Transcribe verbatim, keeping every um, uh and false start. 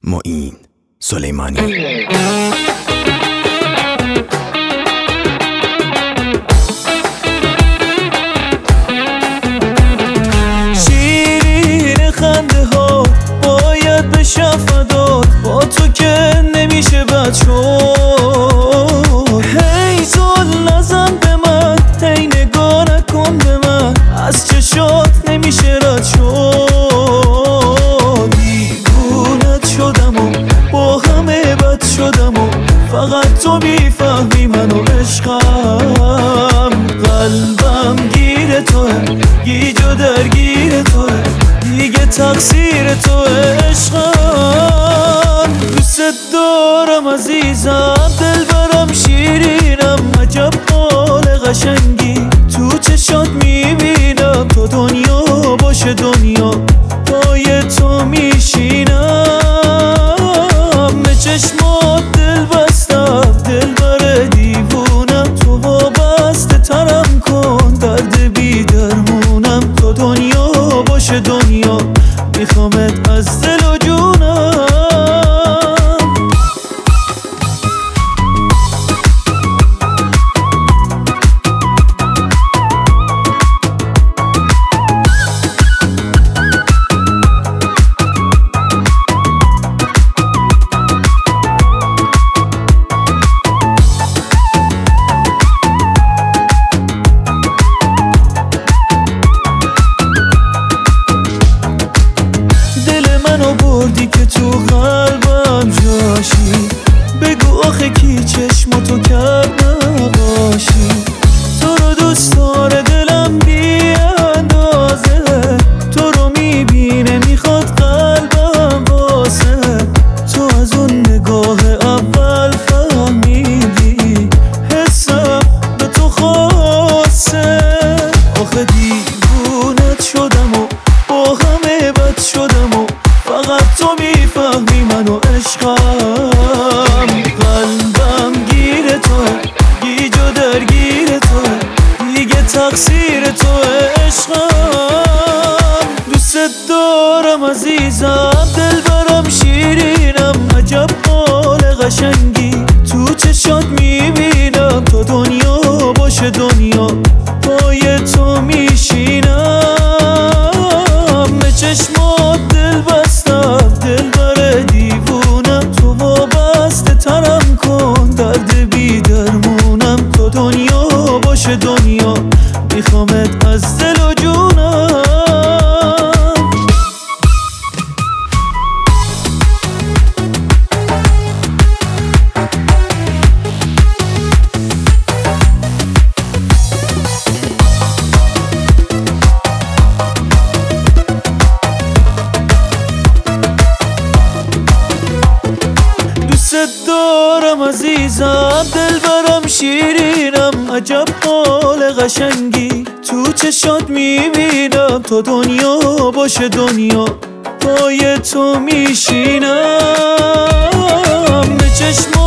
معین سلیمانی. شیرین خنده ها باید بشه فدات، با تو که نمیشه بد شد. هی زل نزن به من، هی نگاه نکن به من، از چشات نمیشه رد شد. دیوونت شدم و با همه بد شدم و فقط تو میفهمی منو عشقم. قلبم گیر توه، گیج و درگیر توه، دیگه تقصیر توه عشقم. دوست دارم عزیزم، دل برم شیرینم، عجب حال قشنگی تو چشات میبینم. تا دنیا باشه دنیا پای تو میشینم. به چشمات دل بستم، دل بر دیوونم، تو وابسته ترم کن، درد بی درمونم. تا دنیا باشه دنیا میخوامت از دل و جونم. بردی که تو قلبم جاشی، بگو آخه کی چشماتو کرد نقاشی. تو رو دوست داره دلم بی اندازه، تو رو میبینه میخواد قلبم واسه. تو از اون نگاه اول فهمیدی حسم به تو خاصه. آخه دیوونت شدم و با همه بد شدم و فقط تو میفهمی منو عشقم. قلبم گیر توه، گیج و درگیر توه، دیگه تقصیر توه عشقم. دوست دارم عزیزم، دل برم شیرینم، عجب حال قشنگی تو چشات میبینم. تا دنیا باشه دنیا پای تو میشینم. به چشمات دل بستم، دل بر دیوونم، تو وابسته ترم کن، درد بی درمونم. تا دنیا باشه دنیا میخوامت از دل و جونم. دوست دارم عزیزم، دل برم شیرینم، عجب حال قشنگی تو چشات میبینم. تا دنیا باشه دنیا پای تو میشینم. به چشم